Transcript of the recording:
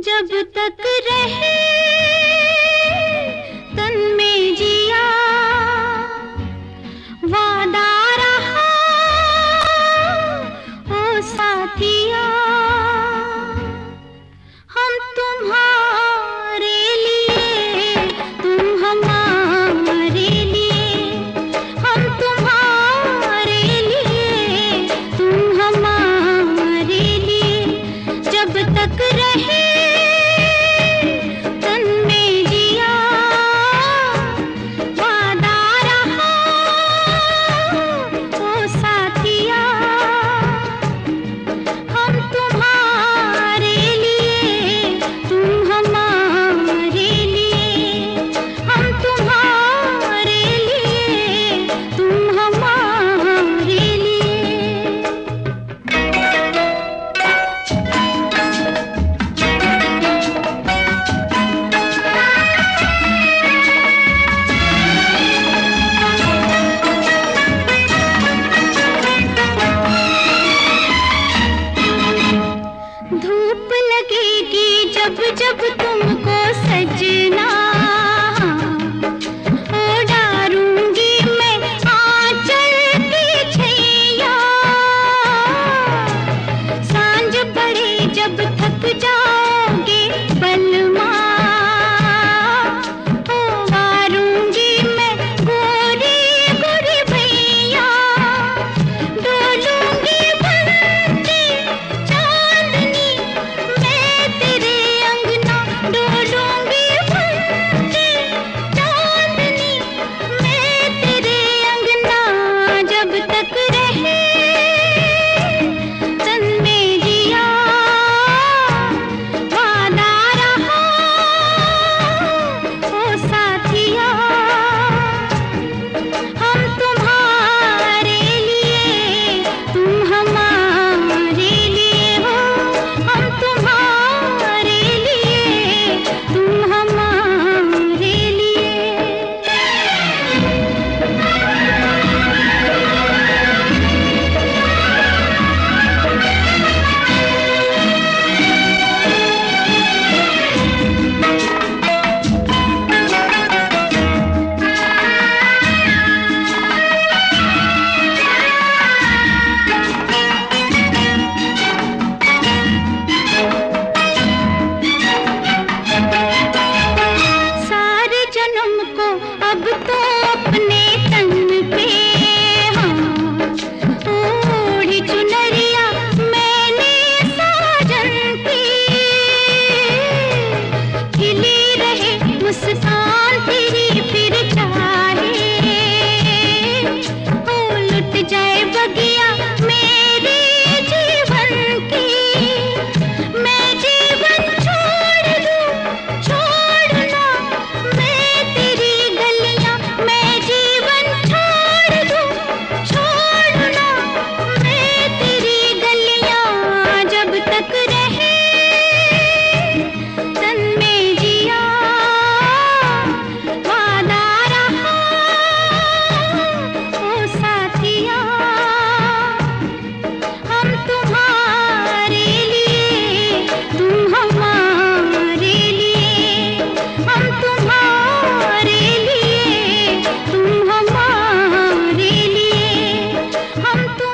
जब तक रहे तन में जिया वादा रहा ओ साथिया, हम तुम्हारे लिए तुम हमारे लिए, हम तुम्हारे लिए तुम हमारे लिए, जब तक रहे जब जब तुमको सजना डारूंगी मैं आंचल की छैया, सांझ पड़े जब थक जाओगे बलमा, वारूंगी मैं गोरी गोरी भैया, डोलूंगी बनके चांदनी मैं तेरे डोलूंगी बनके चांदनी मैं तेरे अंगना, जब तक रहे तन में जिया वादा रहा ओ साथिया, हम तुम्हारे लिए तुम हमारे लिए हो, हम तुम्हारे लिए तुम हमारे लिए। सारे जन्म को अब तो अपने तन पे ओढ़ी चुनरिया मैंने साजन की, खिली रहे मुस्कान तेरी फिर चाहे लुट जाए बगिया मेरे जीवन की, मैं जीवन छोड़ दूं छोड़ना मैं तेरी गलियां, मैं जीवन छोड़ दूं छोड़ना मैं तेरी गलियां, जब तक रहे तन में जिया वादा रहा ओ साथिया, हम तुम्हारे लिए तुम हमारे लिए, हम तुम्हारे लिए तुम हमारे लिए, हम